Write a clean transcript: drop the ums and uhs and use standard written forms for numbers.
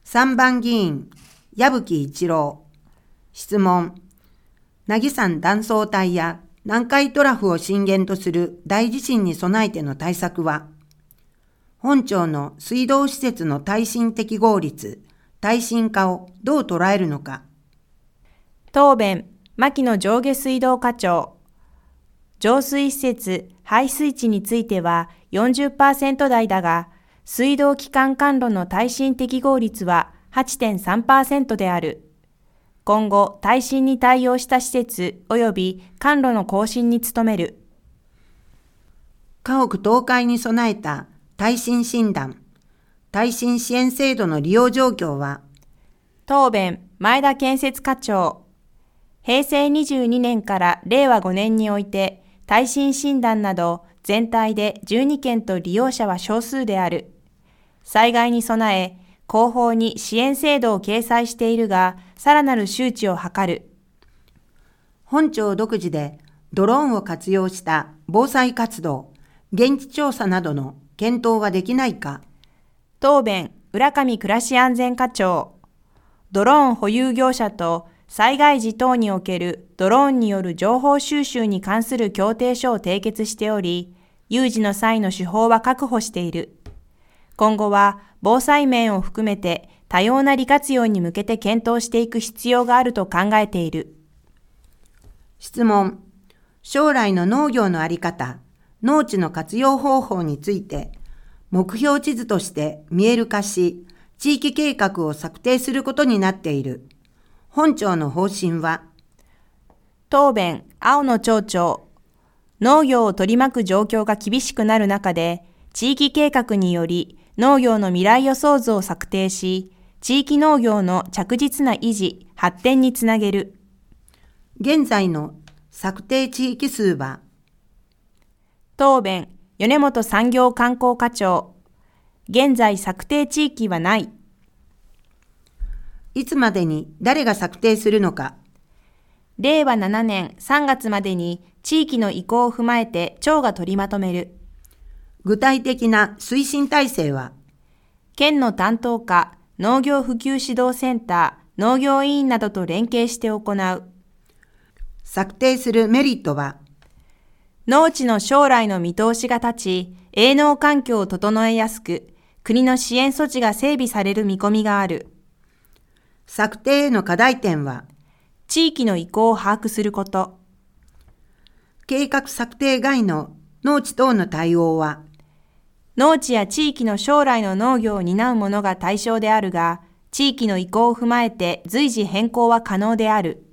3番議員、矢吹一郎。質問。奈義山断層帯や南海トラフを震源とする大地震に備えての対策は、本町の水道施設の耐震適合率、耐震化をどう捉えるのか。 答弁、牧野上下水道課長。浄水施設、排水池については 40% 台だが、水道基幹管路の耐震適合率は 8.3% である。今後、耐震に対応した施設及び管路の更新に努める。 家屋倒壊に備えた耐震診断、耐震支援制度の利用状況は。 答弁、前田建設課長。平成22年から令和5年において、耐震診断など全体で12件と利用者は少数である。災害に備え、広報に支援制度を掲載しているが、さらなる周知を図る。 本町独自でドローンを活用した防災活動、現地調査などの検討はできないか。 答弁、浦上暮らし安全課長。ドローン保有業者と災害時等におけるドローンによる情報収集に関する協定書を締結しており、有事の際の手法は確保している。今後は防災面を含めて多様な利活用に向けて検討していく必要があると考えている。 質問。将来の農業のあり方、農地の活用方法について、目標地図として見える化し、地域計画を策定することになっている。本町の方針は。 答弁、青野町長。農業を取り巻く状況が厳しくなる中で、地域計画により農業の未来予想図を策定し、地域農業の着実な維持、発展につなげる。 現在の策定地域数は。 答弁、米本産業観光課長。現在策定地域はない。 いつまでに誰が策定するのか。 令和7年3月までに地域の意向を踏まえて町が取りまとめる。 具体的な推進体制は。 県の担当課、農業普及指導センター、農業委員などと連携して行う。 策定するメリットは。 農地の将来の見通しが立ち、営農環境を整えやすく、国の支援措置が整備される見込みがある。 策定への課題点は。 地域の意向を把握すること。 計画策定外の農地等の対応は。 農地や地域の将来の農業を担う者が対象であるが、地域の意向を踏まえて随時変更は可能である。